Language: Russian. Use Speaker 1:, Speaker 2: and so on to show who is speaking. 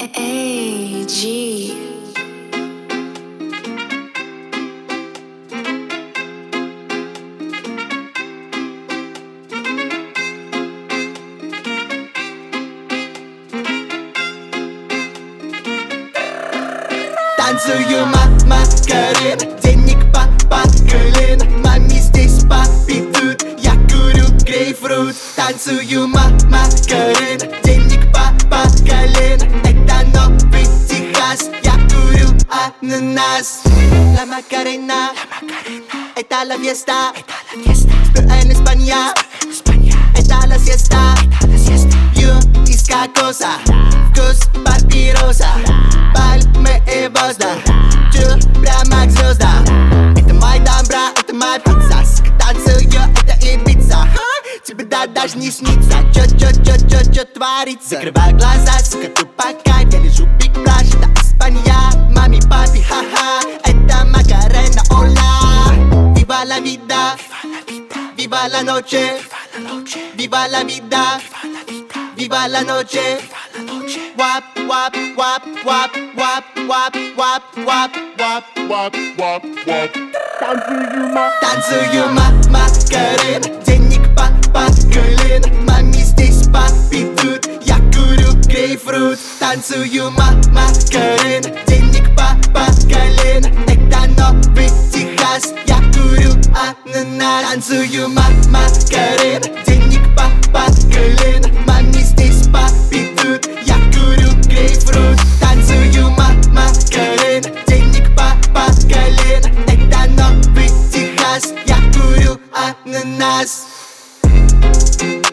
Speaker 1: AG.
Speaker 2: Танцую, Макарена, денег по колено. Маме здесь папе тут, я курю грейпфрут. Танцую, Макарена, денег по колено. Это новый Техас, я курю ананас. La Macarena, это la fiesta. Spür en España, это la siesta. Yo disca cosa, вкус папироса. Пальмы и воздух, чу прямо к звездам. Это Майдан, бра, это моя пицца. Танцую, это Ибица. Тебе да даже не снится. Чё творится? Закрывай глаза, сука, тупо кайф. Я лежу биг браш, это Испания. Маме, папе, ха-ха. Это Макарена, ола. Viva la vida, viva la noche, viva la vida, viva la noche. Wap, wap, wap, wap, wap, wap, wap, wap, wap, wap, wap, wap. Танцую, Макарена, денег по колено. Маме здесь папе тут, я курю грейпфрут. Танцую, Макарена, денег по колено. Это новый Техас, я курю ананас. Танцую, Макарена, денег по колено. Маме здесь папе тут, я курю грейпфрут. Танцую, Макарена, денег по колено. Это новый Техас, я курю ананас.